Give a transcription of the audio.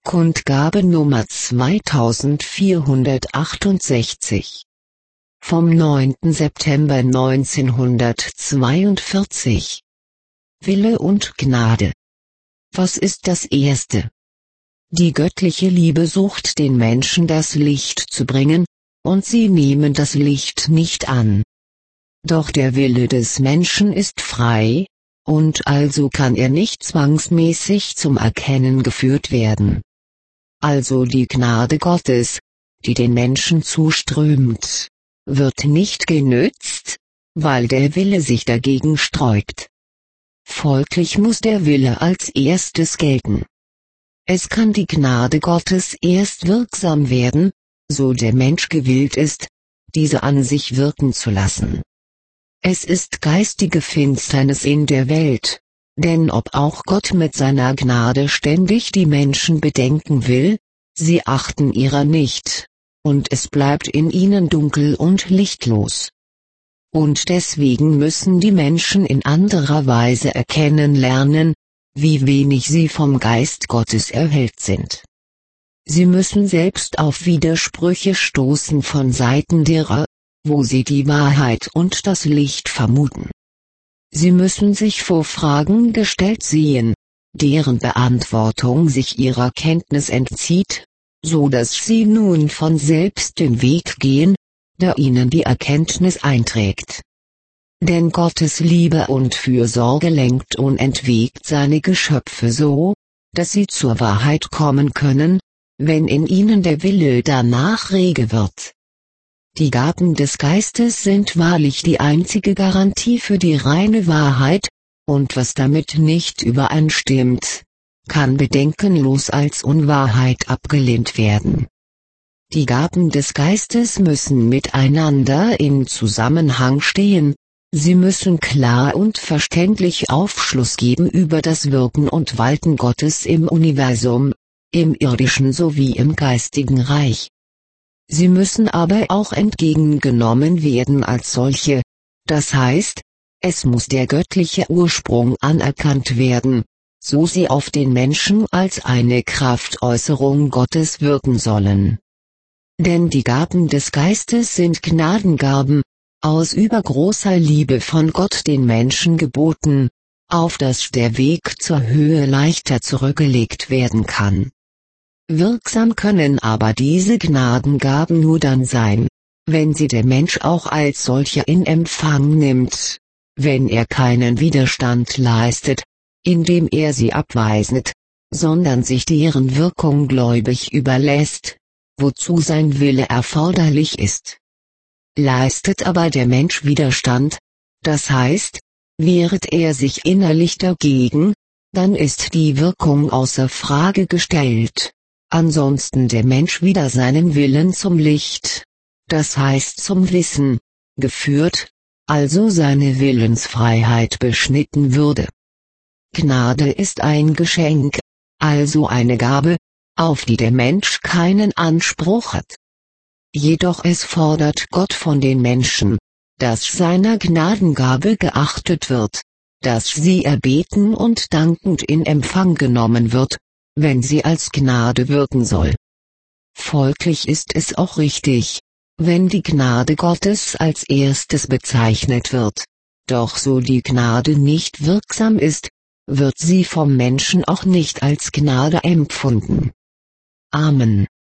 Kundgabe Nummer 2468 vom 9. September 1942. Wille und Gnade. Was ist das Erste? Die göttliche Liebe sucht den Menschen das Licht zu bringen, und sie nehmen das Licht nicht an. Doch der Wille des Menschen ist frei, und also kann er nicht zwangsmäßig zum Erkennen geführt werden. Also die Gnade Gottes, die den Menschen zuströmt, wird nicht genützt, weil der Wille sich dagegen sträubt. Folglich muss der Wille als erstes gelten. Es kann die Gnade Gottes erst wirksam werden, so der Mensch gewillt ist, diese an sich wirken zu lassen. Es ist geistige Finsternis in der Welt, denn ob auch Gott mit seiner Gnade ständig die Menschen bedenken will, sie achten ihrer nicht, und es bleibt in ihnen dunkel und lichtlos. Und deswegen müssen die Menschen in anderer Weise erkennen lernen, wie wenig sie vom Geist Gottes erhellt sind. Sie müssen selbst auf Widersprüche stoßen von Seiten derer, wo sie die Wahrheit und das Licht vermuten. Sie müssen sich vor Fragen gestellt sehen, deren Beantwortung sich ihrer Kenntnis entzieht, so dass sie nun von selbst den Weg gehen, der ihnen die Erkenntnis einträgt. Denn Gottes Liebe und Fürsorge lenkt unentwegt seine Geschöpfe so, dass sie zur Wahrheit kommen können, wenn in ihnen der Wille danach rege wird. Die Gaben des Geistes sind wahrlich die einzige Garantie für die reine Wahrheit, und was damit nicht übereinstimmt, kann bedenkenlos als Unwahrheit abgelehnt werden. Die Gaben des Geistes müssen miteinander in Zusammenhang stehen, sie müssen klar und verständlich Aufschluss geben über das Wirken und Walten Gottes im Universum, im irdischen sowie im geistigen Reich. Sie müssen aber auch entgegengenommen werden als solche, das heißt, es muss der göttliche Ursprung anerkannt werden, so sie auf den Menschen als eine Kraftäußerung Gottes wirken sollen. Denn die Gaben des Geistes sind Gnadengaben, aus übergroßer Liebe von Gott den Menschen geboten, auf dass der Weg zur Höhe leichter zurückgelegt werden kann. Wirksam können aber diese Gnadengaben nur dann sein, wenn sie der Mensch auch als solcher in Empfang nimmt, wenn er keinen Widerstand leistet, indem er sie abweist, sondern sich deren Wirkung gläubig überlässt, wozu sein Wille erforderlich ist. Leistet aber der Mensch Widerstand, das heißt, wehrt er sich innerlich dagegen, dann ist die Wirkung außer Frage gestellt. Ansonsten der Mensch wider seinen Willen zum Licht, das heißt zum Wissen, geführt, also seine Willensfreiheit beschnitten würde. Gnade ist ein Geschenk, also eine Gabe, auf die der Mensch keinen Anspruch hat. Jedoch es fordert Gott von den Menschen, dass seiner Gnadengabe geachtet wird, dass sie erbeten und dankend in Empfang genommen wird, wenn sie als Gnade wirken soll. Folglich ist es auch richtig, wenn die Gnade Gottes als erstes bezeichnet wird, doch so die Gnade nicht wirksam ist, wird sie vom Menschen auch nicht als Gnade empfunden. Amen.